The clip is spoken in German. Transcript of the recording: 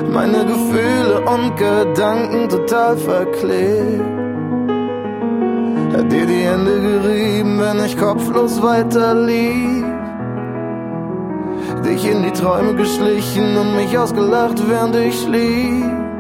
meine Gefühle und Gedanken total verklebt. Hat dir die Hände gerieben, wenn ich kopflos weiterlief. Dich in die Träume geschlichen und mich ausgelacht, während ich schlief.